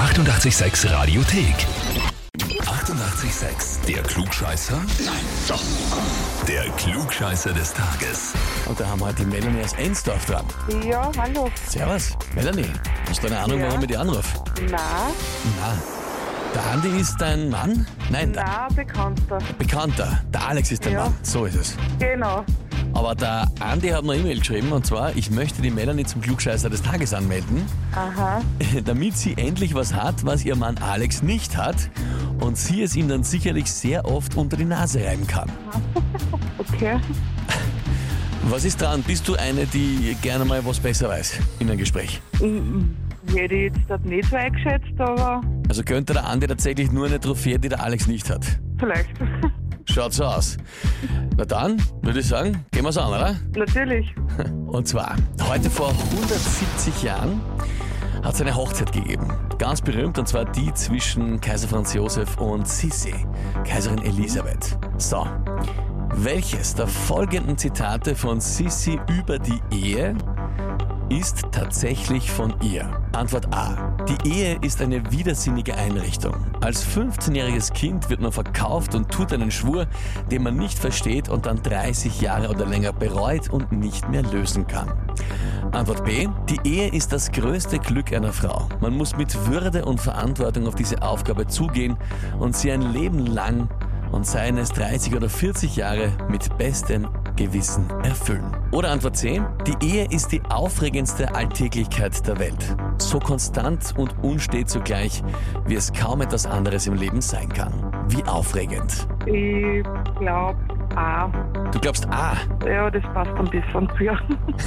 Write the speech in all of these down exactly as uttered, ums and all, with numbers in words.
achtundachtzig Komma sechs Radiothek. achtundachtzig Komma sechs. Der Klugscheißer? Nein, doch. Der Klugscheißer des Tages. Und da haben wir heute die Melanie aus Ensdorf dran. Ja, hallo. Servus, Melanie. Hast du eine Ahnung, Ja. warum ich dich anrufe? Na, Na, der Andi ist dein Mann? Nein, der na, Bekannter. Bekannter. Der Alex ist dein Ja. Mann. So ist es. Genau. Aber der Andi hat eine E-Mail geschrieben, und zwar: Ich möchte die Melanie zum Klugscheißer des Tages anmelden, Aha. damit sie endlich was hat, was ihr Mann Alex nicht hat, und sie es ihm dann sicherlich sehr oft unter die Nase reiben kann. Okay. Was ist dran? Bist du eine, die gerne mal was besser weiß in einem Gespräch? Mhm. Hätte ich jetzt das nicht so eingeschätzt, aber Also könnte der Andi tatsächlich nur eine Trophäe, die der Alex nicht hat. vielleicht. Schaut so aus. Na dann, würde ich sagen, gehen wir's an, oder? Natürlich. Und zwar, heute vor hundertsiebzig Jahren hat es eine Hochzeit gegeben. Ganz berühmt, und zwar die zwischen Kaiser Franz Josef und Sissi, Kaiserin Elisabeth. So, welches der folgenden Zitate von Sissi über die Ehe ist tatsächlich von ihr? Antwort A. Die Ehe ist eine widersinnige Einrichtung. Als fünfzehnjähriges Kind wird man verkauft und tut einen Schwur, den man nicht versteht und dann dreißig Jahre oder länger bereut und nicht mehr lösen kann. Antwort B. Die Ehe ist das größte Glück einer Frau. Man muss mit Würde und Verantwortung auf diese Aufgabe zugehen und sie ein Leben lang, und seien es dreißig oder vierzig Jahre, mit bestem Gewissen erfüllen. Oder Antwort C. Die Ehe ist die aufregendste Alltäglichkeit der Welt. So konstant und unstet zugleich, wie es kaum etwas anderes im Leben sein kann. Wie aufregend. Ich glaube A. Du glaubst A. Ja, das passt ein bisschen zu ihr.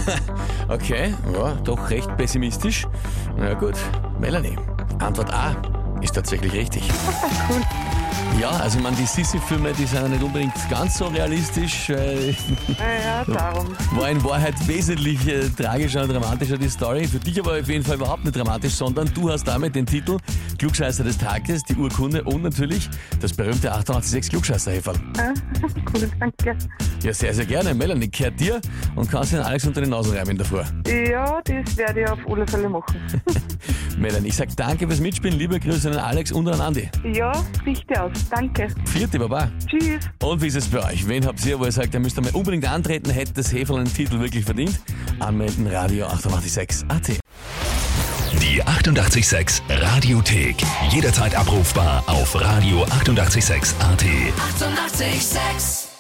Okay, ja, doch recht pessimistisch. Na gut, Melanie. Antwort A ist tatsächlich richtig. Cool. Ja, also ich meine, die Sissi-Filme, die sind ja nicht unbedingt ganz so realistisch. Äh, Ja, darum. war in Wahrheit wesentlich äh, tragischer und dramatischer, die Story. Für dich aber auf jeden Fall überhaupt nicht dramatisch, sondern du hast damit den Titel Klugscheißer des Tages, die Urkunde und natürlich das berühmte achtundachtzig Komma sechs Klugscheißer-Häferl. Ja, cool, danke. Ja, sehr, sehr gerne. Melanie, kehrt dir und kannst den Alex unter den Nasen reiben in der Früh. Ja, das werde ich auf alle Fälle machen. Melanie, ich sag danke fürs Mitspielen. Liebe Grüße an den Alex und an den Andi. Ja, richtig aus. Danke. Vierte Baba. Tschüss. Und wie ist es bei euch? Wen habt ihr, wo ihr sagt, ihr müsst einmal unbedingt antreten, hätte das Häferl einen Titel wirklich verdient? Anmelden, Radio achtundachtzig Komma sechs A T. Die achtundachtzig Komma sechs Radiothek. Jederzeit abrufbar auf Radio achtundachtzig Komma sechs A T. achtundachtzig Komma sechs